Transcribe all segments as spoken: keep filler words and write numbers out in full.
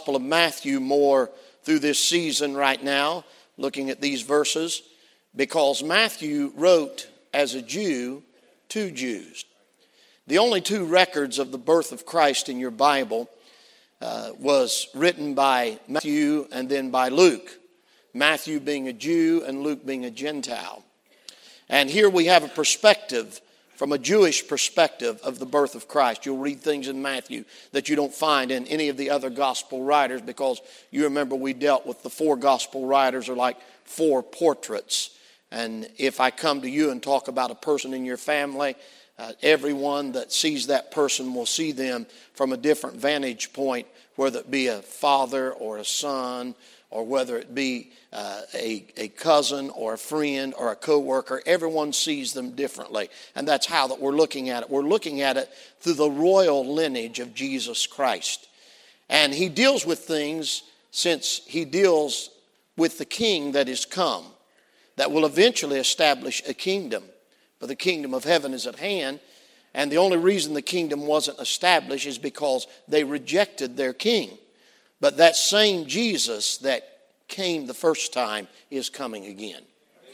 Gospel of Matthew more through this season right now, looking at these verses, because Matthew wrote as a Jew to Jews. The only two records of the birth of Christ in your Bible uh, was written by Matthew and then by Luke. Matthew being a Jew and Luke being a Gentile. And here we have a perspective, from a Jewish perspective, of the birth of Christ. You'll read things in Matthew that you don't find in any of the other gospel writers, because you remember we dealt with the four gospel writers are like four portraits. And if I come to you and talk about a person in your family, uh, everyone that sees that person will see them from a different vantage point, whether it be a father or a son, or whether it be uh, a, a cousin or a friend or a co-worker. Everyone sees them differently. And that's how that we're looking at it. We're looking at it through the royal lineage of Jesus Christ. And he deals with things, since he deals with the king that is come, that will eventually establish a kingdom. For the kingdom of heaven is at hand. And the only reason the kingdom wasn't established is because they rejected their king. But that same Jesus that came the first time is coming again.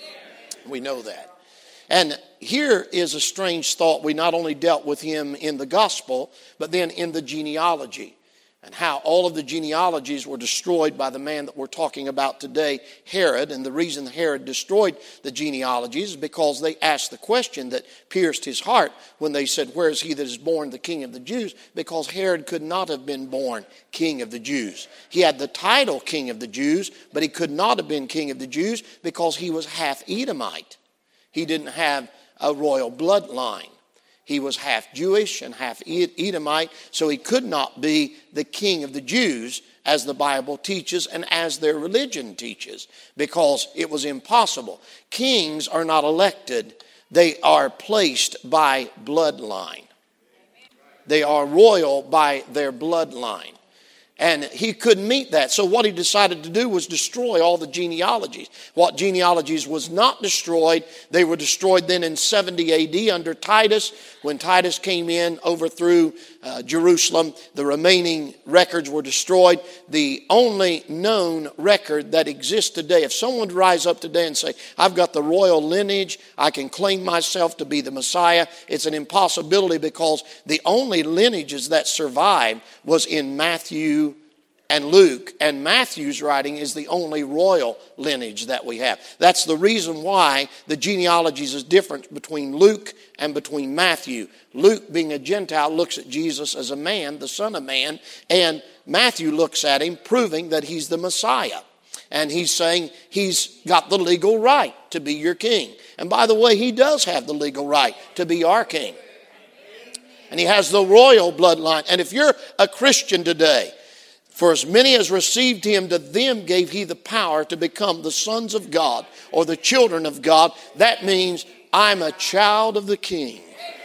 We know that. And here is a strange thought. We not only dealt with him in the gospel, but then in the genealogy, and how all of the genealogies were destroyed by the man that we're talking about today, Herod. And the reason Herod destroyed the genealogies is because they asked the question that pierced his heart when they said, "Where is he that is born the King of the Jews?" Because Herod could not have been born King of the Jews. He had the title King of the Jews, but he could not have been King of the Jews because he was half Edomite. He didn't have a royal bloodline. He was half Jewish and half Edomite, so he could not be the king of the Jews as the Bible teaches and as their religion teaches, because it was impossible. Kings are not elected. They are placed by bloodline. They are royal by their bloodline. And he couldn't meet that. So what he decided to do was destroy all the genealogies. What genealogies was not destroyed, they were destroyed then in seventy A D under Titus. When Titus came in, overthrew uh, Jerusalem, the remaining records were destroyed. The only known record that exists today, if someone would rise up today and say, "I've got the royal lineage, I can claim myself to be the Messiah," it's an impossibility, because the only lineages that survived was in Matthew and Luke, and Matthew's writing is the only royal lineage that we have. That's the reason why the genealogies is different between Luke and between Matthew. Luke, being a Gentile, looks at Jesus as a man, the Son of Man, and Matthew looks at him, proving that he's the Messiah. And he's saying he's got the legal right to be your king. And by the way, he does have the legal right to be our king. And he has the royal bloodline. And if you're a Christian today, "For as many as received him, to them gave he the power to become the sons of God," or the children of God. That means I'm a child of the King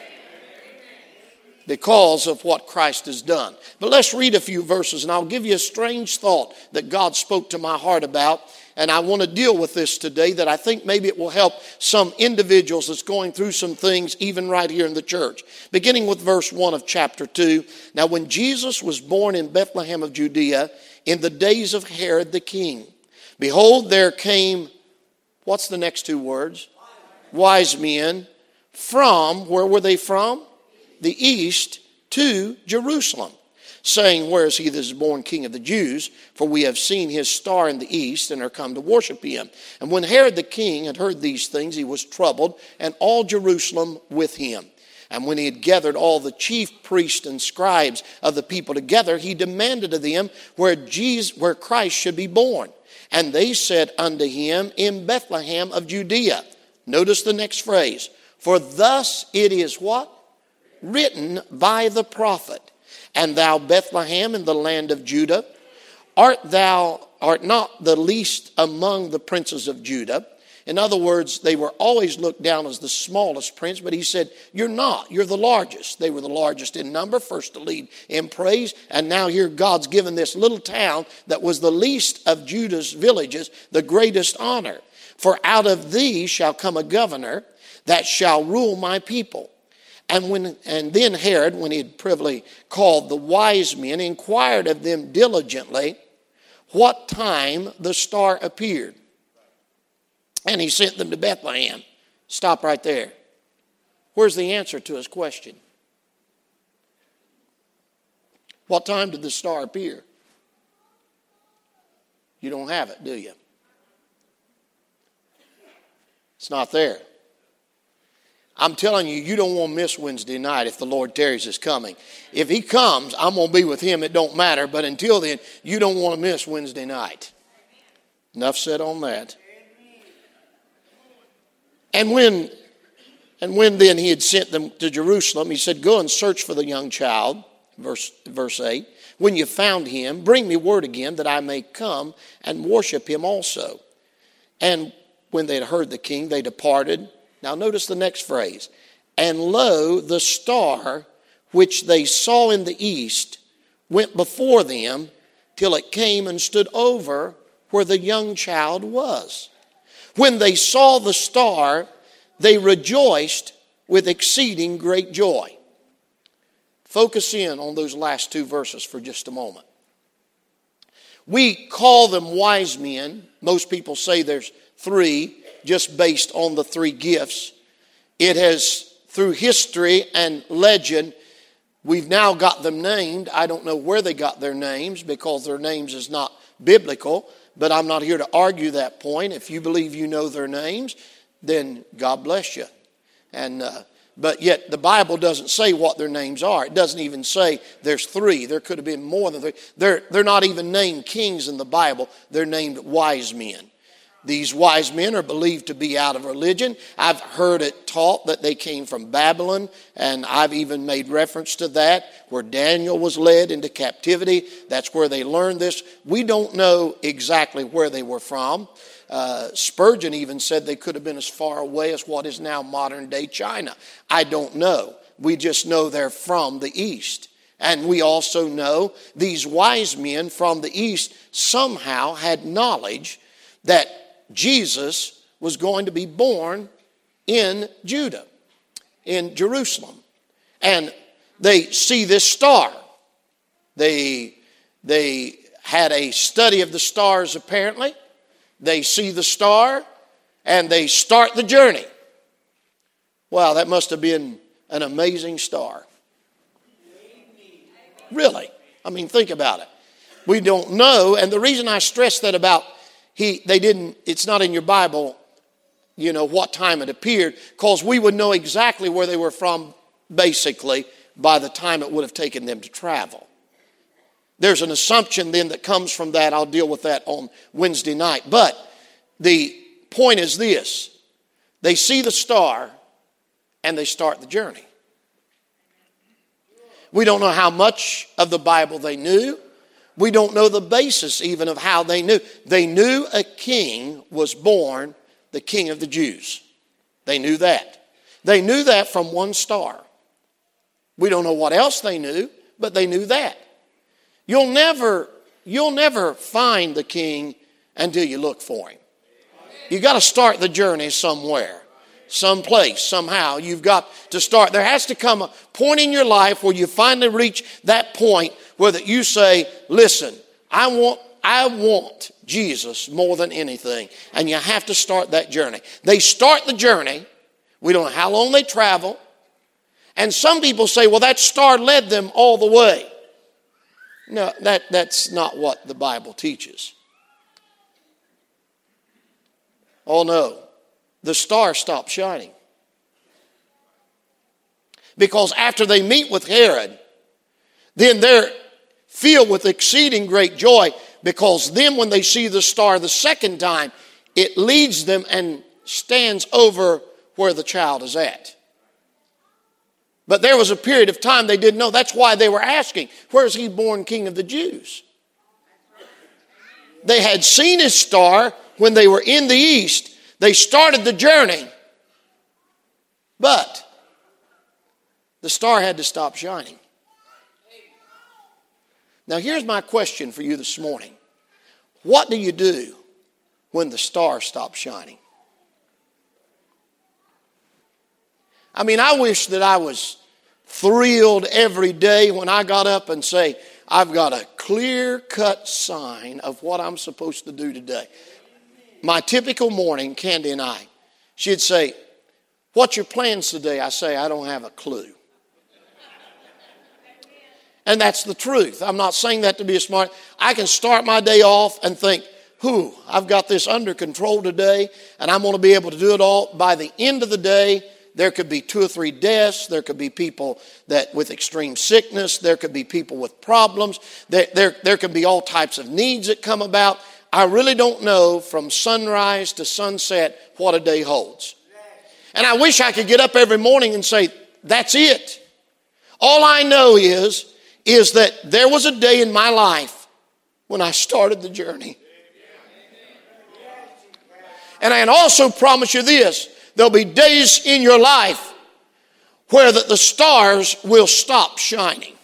because of what Christ has done. But let's read a few verses, and I'll give you a strange thought that God spoke to my heart about. And I want to deal with this today, that I think maybe it will help some individuals that's going through some things even right here in the church. Beginning with verse one of chapter two. "Now when Jesus was born in Bethlehem of Judea in the days of Herod the king, behold, there came," what's the next two words? "Wise men from," where were they from? "The east, to Jerusalem, saying, Where is he that is born King of the Jews? For we have seen his star in the east and are come to worship him. And when Herod the king had heard these things, he was troubled, and all Jerusalem with him. And when he had gathered all the chief priests and scribes of the people together, he demanded of them where Jesus, where Christ should be born. And they said unto him, In Bethlehem of Judea." Notice the next phrase. "For thus it is" what? "Written by the prophet. And thou, Bethlehem, in the land of Judah, art thou art not the least among the princes of Judah." In other words, they were always looked down as the smallest prince, but he said, "You're not. You're the largest." They were the largest in number, first to lead in praise. And now here God's given this little town that was the least of Judah's villages the greatest honor. "For out of thee shall come a governor that shall rule my people. And when and then Herod, when he had privily called the wise men, inquired of them diligently what time the star appeared. And he sent them to Bethlehem. Stop right there. Where's the answer to his question? What time did the star appear? You don't have it, do you? It's not there. I'm telling you, you don't want to miss Wednesday night if the Lord tarries is coming. If he comes, I'm going to be with him. It don't matter. But until then, you don't want to miss Wednesday night. Enough said on that. And when, and when then he had sent them to Jerusalem, he said, go and search for the young child. Verse, verse eight. When you found him, bring me word again that I may come and worship him also. And when they had heard the king, they departed. Now notice the next phrase. And lo, the star which they saw in the east went before them till it came and stood over where the young child was. When they saw the star, they rejoiced with exceeding great joy. Focus in on those last two verses for just a moment. We call them wise men. Most people say there's three, just based on the three gifts. It has, through history and legend, we've now got them named. I don't know where they got their names because their names is not biblical, but I'm not here to argue that point. If you believe you know their names, then God bless you. And uh, but yet the Bible doesn't say what their names are. It doesn't even say there's three. There could have been more than three. They're, they're not even named kings in the Bible. They're named wise men. These wise men are believed to be out of religion. I've heard it taught that they came from Babylon, and I've even made reference to that, where Daniel was led into captivity. That's where they learned this. We don't know exactly where they were from. Uh, Spurgeon even said they could have been as far away as what is now modern-day China. I don't know. We just know they're from the East. And we also know these wise men from the East somehow had knowledge that Jesus was going to be born in Judah, in Jerusalem. And they see this star. They, they had a study of the stars apparently. They see the star and they start the journey. Wow, that must have been an amazing star. Really. I mean, think about it. We don't know, and the reason I stress that about he, they didn't, it's not in your Bible, you know, what time it appeared, because we would know exactly where they were from, basically, by the time it would have taken them to travel. There's an assumption then that comes from that. I'll deal with that on Wednesday night. But the point is this. They see the star and they start the journey. We don't know how much of the Bible they knew. We don't know the basis even of how they knew. They knew a king was born, the King of the Jews. They knew that. They knew that from one star. We don't know what else they knew, but they knew that. You'll never, you'll never find the king until you look for him. You've got to start the journey somewhere, someplace, somehow. You've got to start. There has to come a point in your life where you finally reach that point where that you say, listen, I want, I want Jesus more than anything. And you have to start that journey. They start the journey. We don't know how long they travel. And some people say, well, that star led them all the way. No, that, that's not what the Bible teaches. Oh no, the star stopped shining. Because after they meet with Herod, then they're filled with exceeding great joy, because then when they see the star the second time, it leads them and stands over where the child is at. But there was a period of time they didn't know. That's why they were asking, where is he born King of the Jews? They had seen his star when they were in the east. They started the journey. But the star had to stop shining. Now here's my question for you this morning. What do you do when the star stops shining? I mean, I wish that I was thrilled every day when I got up and say, I've got a clear-cut sign of what I'm supposed to do today. My typical morning, Candy and I, she'd say, what's your plans today? I say, I don't have a clue. And that's the truth. I'm not saying that to be a smart. I can start my day off and think, whew, I've got this under control today, and I'm going to be able to do it all. By the end of the day, there could be two or three deaths. There could be people that with extreme sickness. There could be people with problems. There, there, there could be all types of needs that come about. I really don't know from sunrise to sunset what a day holds. And I wish I could get up every morning and say, that's it. All I know is, is that there was a day in my life when I started the journey. And I can also promise you this, there'll be days in your life where that the stars will stop shining.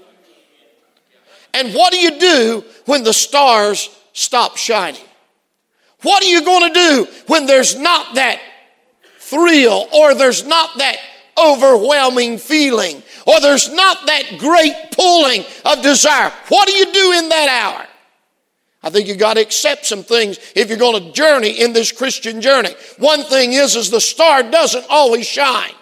And what do you do when the stars stop shining? What are you going to do when there's not that thrill, or there's not that overwhelming feeling, or there's not that great pulling of desire? What do you do in that hour? I think you got to accept some things if you're going to journey in this Christian journey. One thing is, is the star doesn't always shine.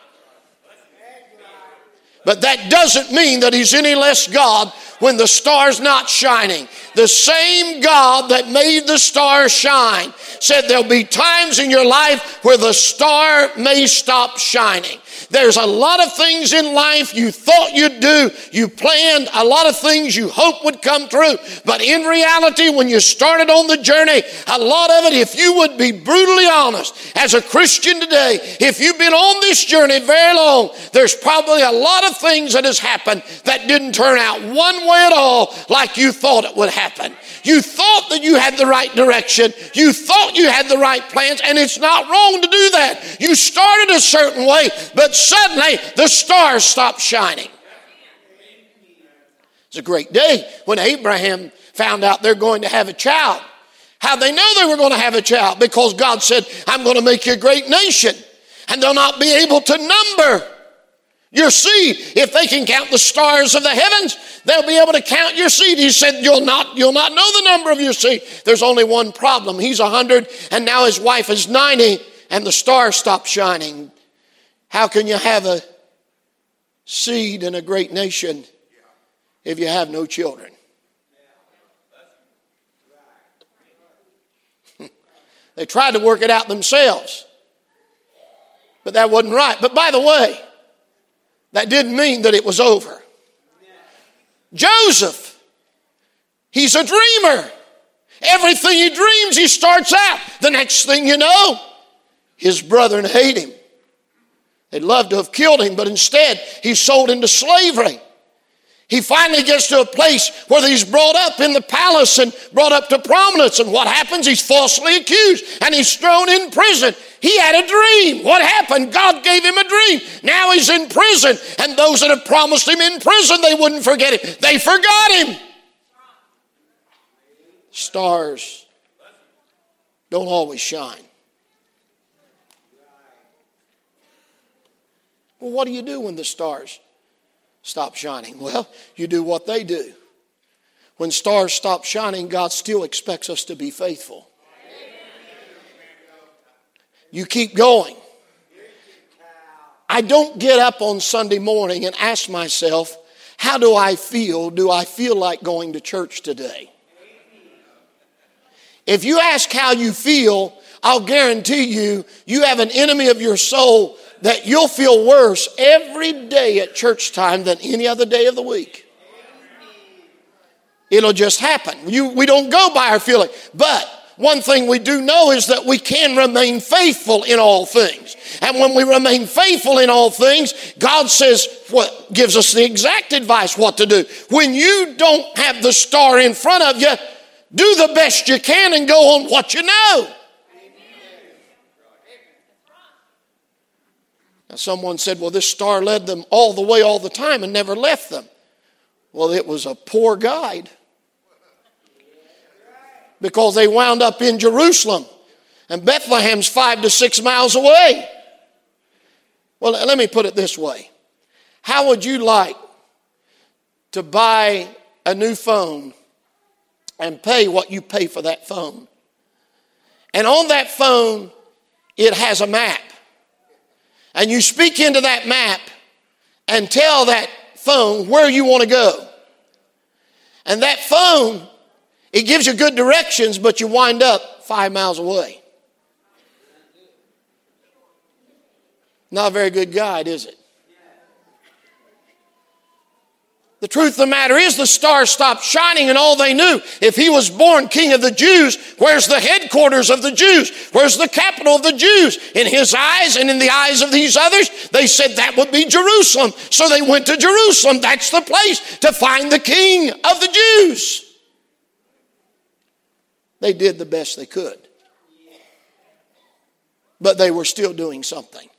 But that doesn't mean that he's any less God when the star's not shining. The same God that made the star shine said there'll be times in your life where the star may stop shining. There's a lot of things in life you thought you'd do, you planned, a lot of things you hoped would come true. But in reality, when you started on the journey, a lot of it, if you would be brutally honest, as a Christian today, if you've been on this journey very long, there's probably a lot of things that has happened that didn't turn out one way at all like you thought it would happen. You thought that you had the right direction. You thought you had the right plans, and it's not wrong to do that. You started a certain way, but suddenly the stars stopped shining. It's a great day when Abraham found out they're going to have a child. How'd they know they were going to have a child? Because God said, I'm going to make you a great nation, and they'll not be able to number your seed. If they can count the stars of the heavens, they'll be able to count your seed. He said, you'll not, you'll not know the number of your seed. There's only one problem. He's one hundred, and now his wife is ninety, and the stars stopped shining. How can you have a seed in a great nation if you have no children? They tried to work it out themselves, but that wasn't right. But by the way, that didn't mean that it was over. Joseph, he's a dreamer. Everything he dreams, he starts out. The next thing you know, his brethren hate him. They'd love to have killed him, but instead he's sold into slavery. He finally gets to a place where he's brought up in the palace and brought up to prominence. And what happens? He's falsely accused and he's thrown in prison. He had a dream. What happened? God gave him a dream. Now he's in prison. And those that had promised him in prison, they wouldn't forget him. They forgot him. Stars don't always shine. Well, what do you do when the stars stop shining? Well, you do what they do. When stars stop shining, God still expects us to be faithful. You keep going. I don't get up on Sunday morning and ask myself, how do I feel? Do I feel like going to church today? If you ask how you feel, I'll guarantee you, you have an enemy of your soul that you'll feel worse every day at church time than any other day of the week. It'll just happen. You, we don't go by our feeling. But one thing we do know is that we can remain faithful in all things. And when we remain faithful in all things, God says, what gives us the exact advice what to do. When you don't have the star in front of you, do the best you can and go on what you know. Now, someone said, well, this star led them all the way all the time and never left them. Well, it was a poor guide. Because they wound up in Jerusalem. And Bethlehem's five to six miles away. Well, let me put it this way. How would you like to buy a new phone and pay what you pay for that phone? And on that phone, it has a map. And you speak into that map and tell that phone where you want to go. And that phone, it gives you good directions, but you wind up five miles away. Not a very good guide, is it? The truth of the matter is the stars stopped shining and all they knew, if he was born king of the Jews, where's the headquarters of the Jews? Where's the capital of the Jews? In his eyes and in the eyes of these others, they said that would be Jerusalem. So they went to Jerusalem. That's the place to find the king of the Jews. They did the best they could. But they were still doing something.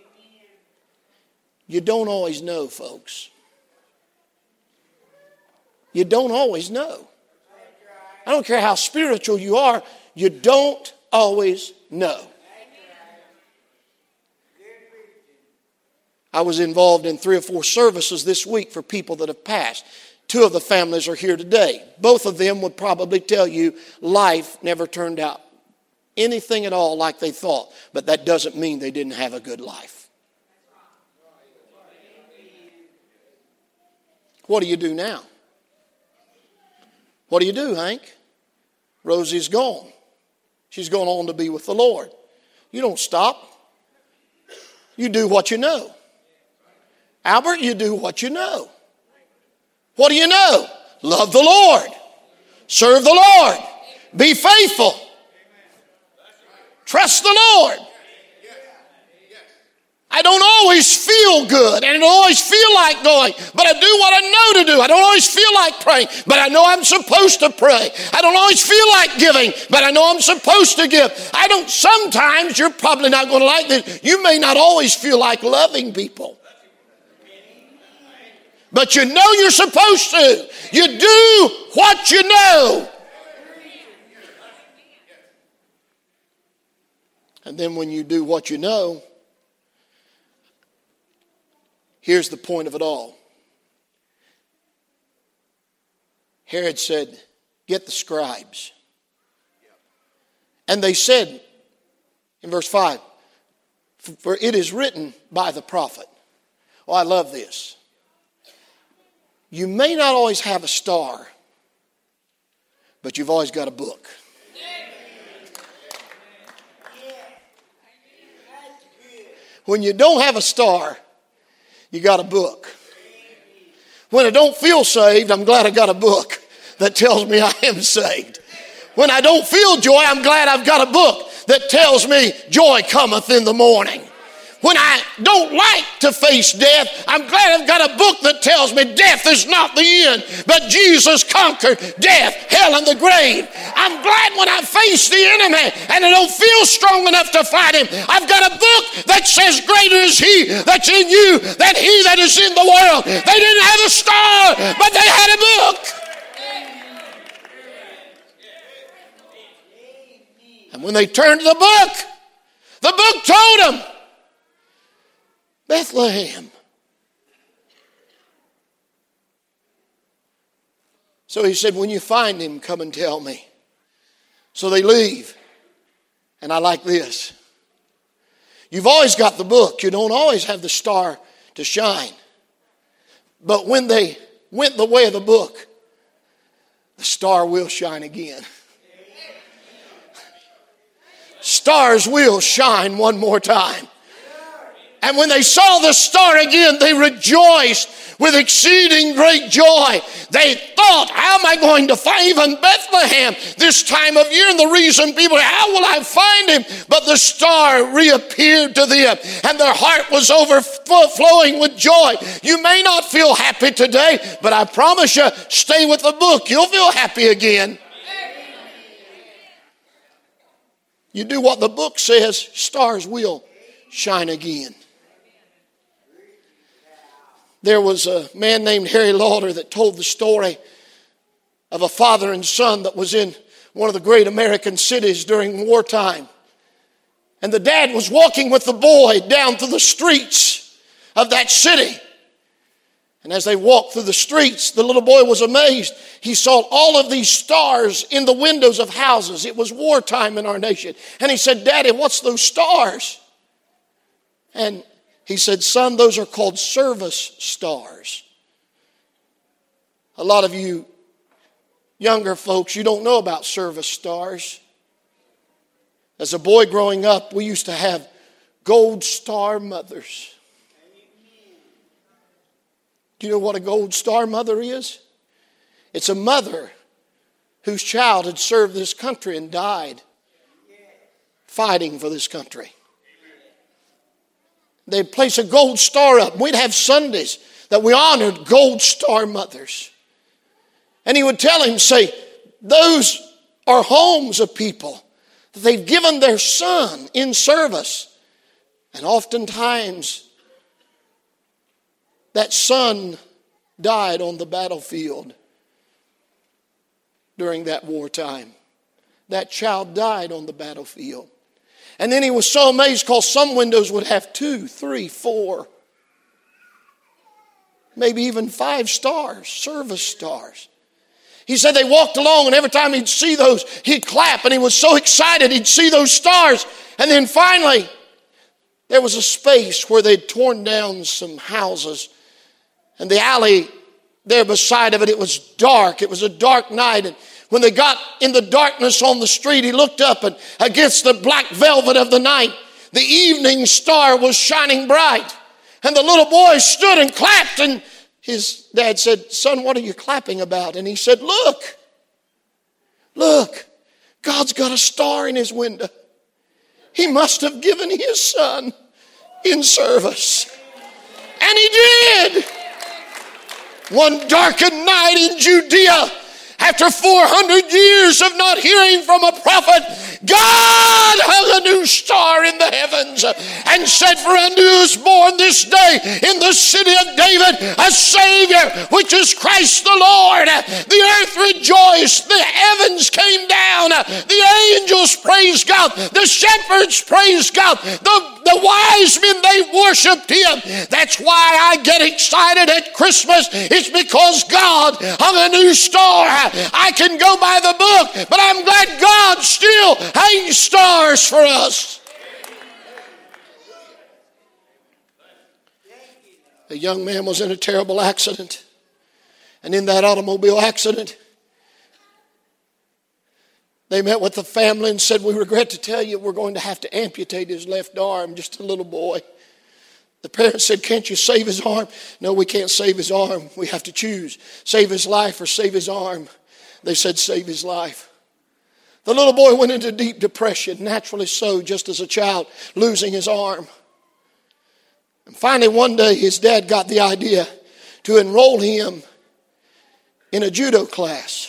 You don't always know, folks. You don't always know. I don't care how spiritual you are, you don't always know. I was involved in three or four services this week for people that have passed. Two of the families are here today. Both of them would probably tell you life never turned out anything at all like they thought. But that doesn't mean they didn't have a good life. What do you do now? What do you do, Hank? Rosie's gone. She's gone on to be with the Lord. You don't stop. You do what you know. Albert, you do what you know. What do you know? Love the Lord. Serve the Lord. Be faithful. Trust the Lord. I don't always feel good and I don't always feel like going, but I do what I know to do. I don't always feel like praying, but I know I'm supposed to pray. I don't always feel like giving, but I know I'm supposed to give. I don't, sometimes, you're probably not going to like this, you may not always feel like loving people. But you know you're supposed to. You do what you know. And then when you do what you know, here's the point of it all. Herod said, get the scribes. And they said, in verse five, for it is written by the prophet. Oh, I love this. You may not always have a star, but you've always got a book. When you don't have a star, you got a book. When I don't feel saved, I'm glad I got a book that tells me I am saved. When I don't feel joy, I'm glad I've got a book that tells me joy cometh in the morning. When I don't like to face death, I'm glad I've got a book that tells me death is not the end, but Jesus conquered death, hell, and the grave. I'm glad when I face the enemy and I don't feel strong enough to fight him, I've got a book that says greater is he that's in you than he that is in the world. They didn't have a star, but they had a book. And when they turned to the book, the book told them, Bethlehem. So he said, when you find him, come and tell me. So they leave. And I like this. You've always got the book. You don't always have the star to shine. But when they went the way of the book, the star will shine again. Stars will shine one more time. And when they saw the star again, they rejoiced with exceeding great joy. They thought, how am I going to find even Bethlehem this time of year? And the reason people, how will I find him? But the star reappeared to them, and their heart was overflowing with joy. You may not feel happy today, but I promise you, stay with the book. You'll feel happy again. You do what the book says, stars will shine again. There was a man named Harry Lauder that told the story of a father and son that was in one of the great American cities during wartime. And the dad was walking with the boy down through the streets of that city. And as they walked through the streets, the little boy was amazed. He saw all of these stars in the windows of houses. It was wartime in our nation. And he said, "Daddy, what's those stars?" And he said, "Son, those are called service stars." A lot of you younger folks, you don't know about service stars. As a boy growing up, we used to have gold star mothers. Do you know what a gold star mother is? It's a mother whose child had served this country and died fighting for this country. They'd place a gold star up. We'd have Sundays that we honored gold star mothers. And he would tell him, say, those are homes of people that they've given their son in service. And oftentimes, that son died on the battlefield during that wartime. That child died on the battlefield. And then he was so amazed because some windows would have two, three, four, maybe even five stars, service stars. He said they walked along and every time he'd see those, he'd clap and he was so excited he'd see those stars. And then finally, there was a space where they'd torn down some houses. And the alley there beside of it, it was dark. It was a dark night. And when they got in the darkness on the street, he looked up and against the black velvet of the night, the evening star was shining bright. And the little boy stood and clapped. And his dad said, "Son, what are you clapping about?" And he said, "Look, look, God's got a star in his window. He must have given his son in service." And he did. One darkened night in Judea, after four hundred years of not hearing from a prophet, God hung a new star in the heavens and said, "For unto you is born this day in the city of David a Savior, which is Christ the Lord." The earth rejoiced. The heavens came down. The angels praised God. The shepherds praised God. The The wise men, they worshiped him. That's why I get excited at Christmas. It's because God hung a new star. I can go by the book, but I'm glad God still hangs stars for us. A young man was in a terrible accident. And in that automobile accident, they met with the family and said, "We regret to tell you we're going to have to amputate his left arm," just a little boy. The parents said, "Can't you save his arm?" "No, we can't save his arm. We have to choose. Save his life or save his arm." They said, "Save his life." The little boy went into deep depression, naturally so, just as a child losing his arm. And finally one day his dad got the idea to enroll him in a judo class.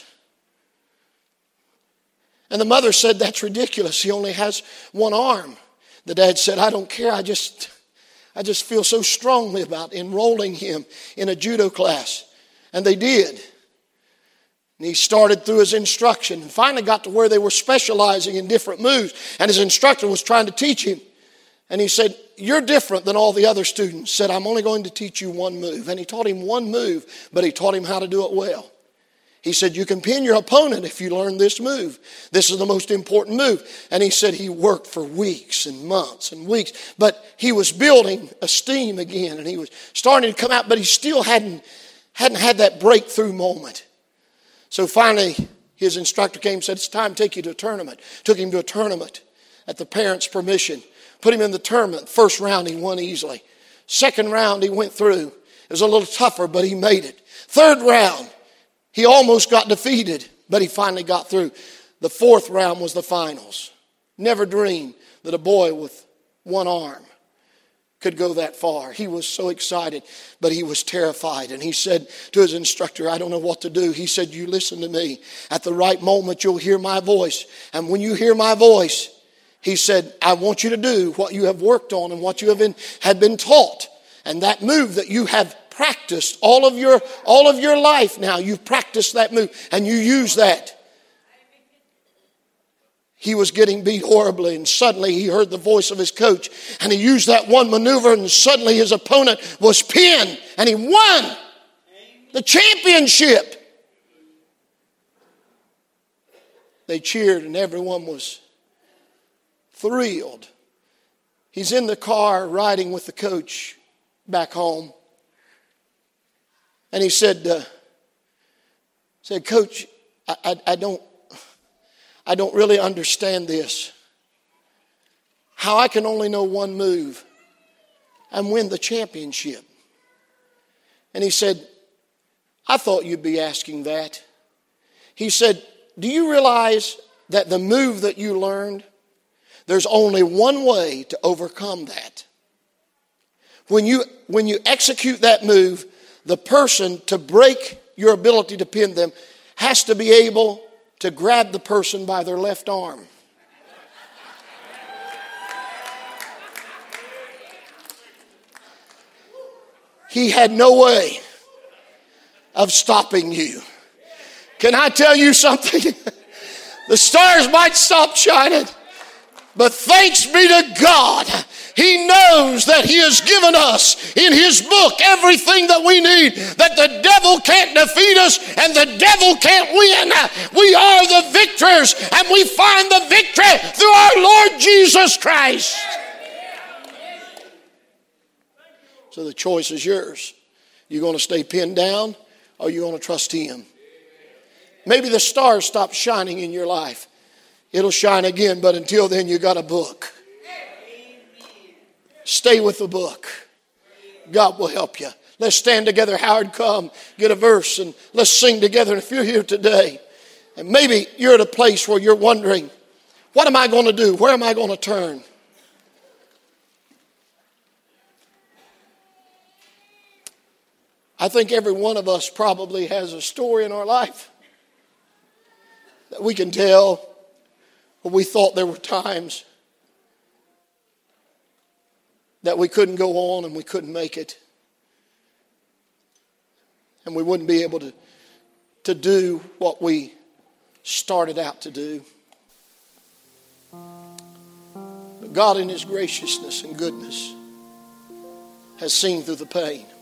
And the mother said, "That's ridiculous. He only has one arm." The dad said, "I don't care. I just, I just feel so strongly about enrolling him in a judo class." And they did. And he started through his instruction and finally got to where they were specializing in different moves. And his instructor was trying to teach him. And he said, "You're different than all the other students." Said, "I'm only going to teach you one move." And he taught him one move, but he taught him how to do it well. He said, "You can pin your opponent if you learn this move. This is the most important move." And he said he worked for weeks and months and weeks. But he was building esteem again. And he was starting to come out. But he still hadn't, hadn't had that breakthrough moment. So finally, his instructor came and said, "It's time to take you to a tournament." Took him to a tournament at the parents' permission. Put him in the tournament. First round, he won easily. Second round, he went through. It was a little tougher, but he made it. Third round, he almost got defeated, but he finally got through. The fourth round was the finals. Never dreamed that a boy with one arm could go that far. He was so excited, but he was terrified. And he said to his instructor, "I don't know what to do." He said, "You listen to me. At the right moment, you'll hear my voice. And when you hear my voice," he said, "I want you to do what you have worked on and what you have been, have been taught. And that move that you have practiced all of your all of your life now, you've practiced that move and you use that." he was getting beat horribly, and suddenly he heard the voice of his coach, and he used that one maneuver, and suddenly his opponent was pinned, and he won the championship. They cheered, and everyone was thrilled. He's in the car riding with the coach back home, and he said, uh, said, Coach, I, I, I don't I don't really understand this. How I can only know one move and win the championship. And he said, I thought you'd be asking that. He said, do you realize that the move that you learned, there's only one way to overcome that. When you, when you execute that move, the person, to break your ability to pin them, has to be able to grab the person by their left arm. He had no way of stopping you. Can I tell you something? The stars might stop shining, but thanks be to God, He knows that He has given us in His book everything that we need, that the devil can't defeat us and the devil can't win. We are the victors, and we find the victory through our Lord Jesus Christ. So the choice is yours. You're going to stay pinned down, or you're going to trust Him. Maybe the stars stop shining in your life. It'll shine again, but until then you got a book. Stay with the book. God will help you. Let's stand together. Howard, come, get a verse, and let's sing together. And if you're here today, and maybe you're at a place where you're wondering, what am I going to do? Where am I going to turn? I think every one of us probably has a story in our life that we can tell, where we thought there were times that we couldn't go on and we couldn't make it. And we wouldn't be able to, to do what we started out to do. But God in His graciousness and goodness has seen through the pain.